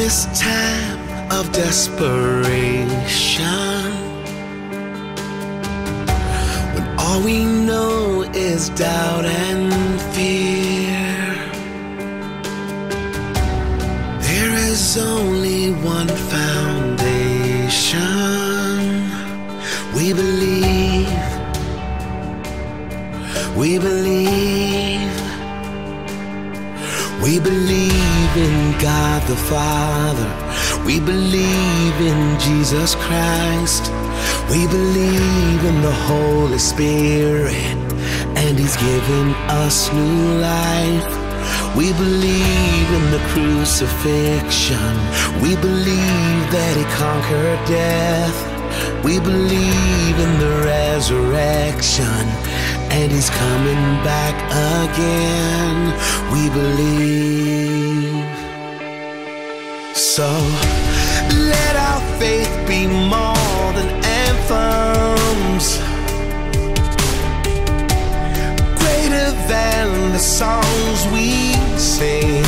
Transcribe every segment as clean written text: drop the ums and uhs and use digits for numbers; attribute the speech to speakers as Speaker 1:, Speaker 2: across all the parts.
Speaker 1: this time of desperation, when all we know is doubt and fear, there is only one foundation. We believe, we believe, we believe in God the Father. We believe in Jesus Christ. We believe in the Holy Spirit, and He's given us new life. We believe in the crucifixion. We believe that He conquered death. We believe in the resurrection, and He's coming back again. We believe. So let our faith be more than anthems, greater than the songs we sing.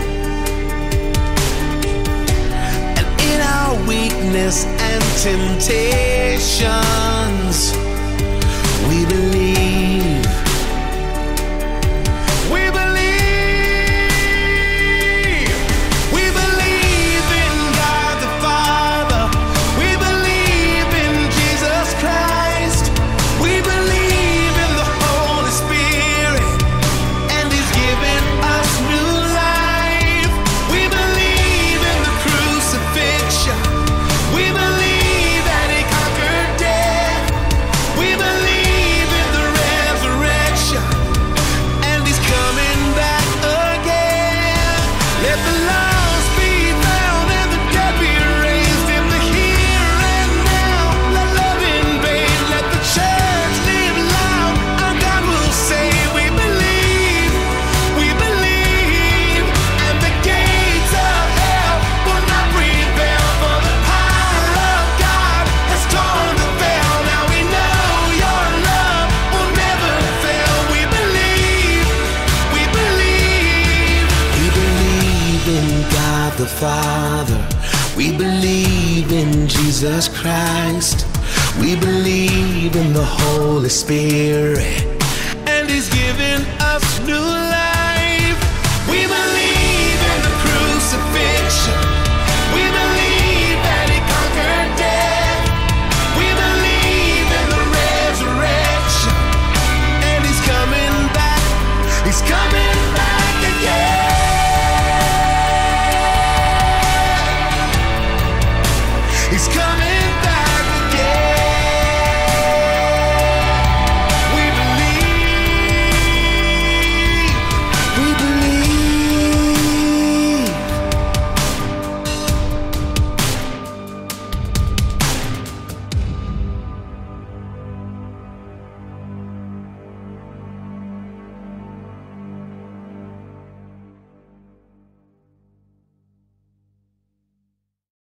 Speaker 1: And in our weakness and temptations, we believe. We believe. We believe in God the Father. We believe in Jesus Christ. We believe in the Holy Spirit, and He's given us new life. We believe in the crucifixion. We believe that He conquered death. We believe in the resurrection, and He's coming back again. Let the lost be found and the dead be raised in the here and now. Let love invade, let the church live loud. Our God will say, we believe, and the gates of hell will not prevail, for the power of God has torn the veil. Now we know your love will never fail. We believe, we believe. We believe in God the Father. We believe in Jesus Christ. We believe in the Holy Spirit, and He's given us new life. We believe in the crucifixion.